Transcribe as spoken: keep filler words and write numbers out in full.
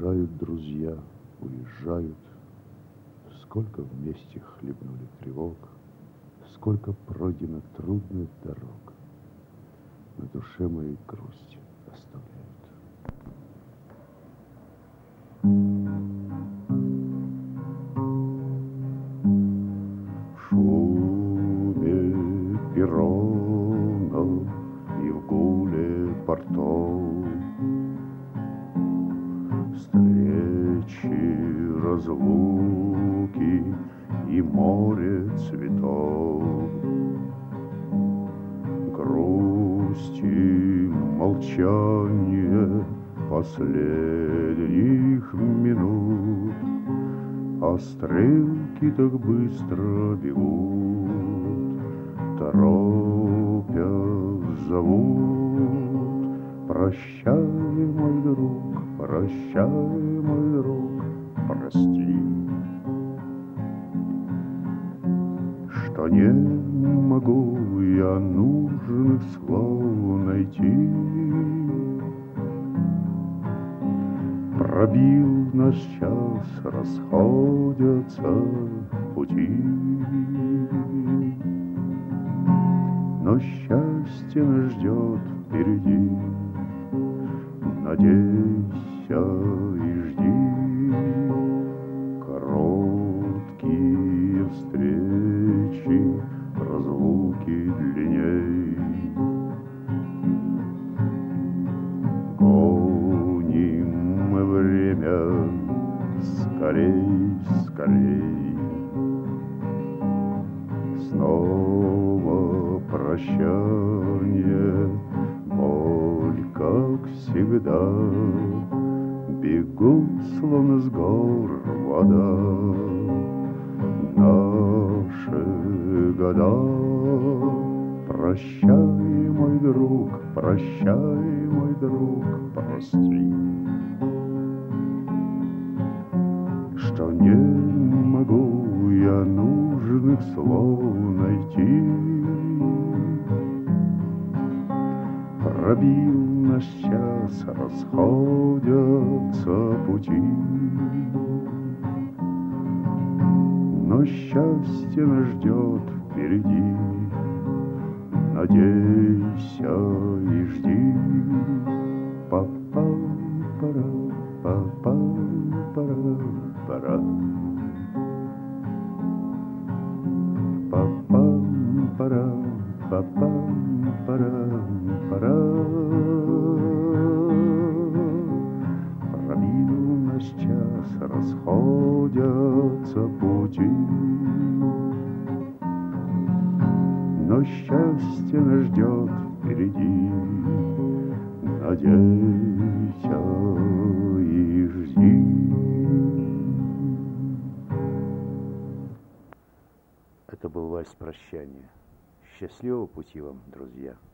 Уезжают друзья, уезжают. Сколько вместе хлебнули тревог, сколько пройдено трудных дорог. На душе моей грусть оставляют. В шуме перронов и в гуле портов встречи, разлуки и море цветов, грусти, молчание последних минут, а стрелки так быстро бегут, торопя зовут. Прощай, мой друг, прощай, мой друг, прости, что не могу я нужных слов найти. Пробил наш час, расходятся пути, но счастье нас ждет впереди. Надейся и жди, короткие встречи, разлуки длинней. Гоним мы время скорей, скорей. Снова прощание, боль, как всегда, бегут, словно с гор вода, наши года. Прощай, мой друг, прощай, мой друг, прости, что не могу я нужных слов найти. Пробил наш час, расходятся пути, но счастье нас ждет впереди. Надейся и жди. Па-па-пара, па-па-пара-пара. Па-па-пара, па-па-пара-пара. Пробил наш час, расходятся пути, но счастье нас ждет впереди. Надейся и жди. Это был вальс прощания. Счастливого пути вам, друзья!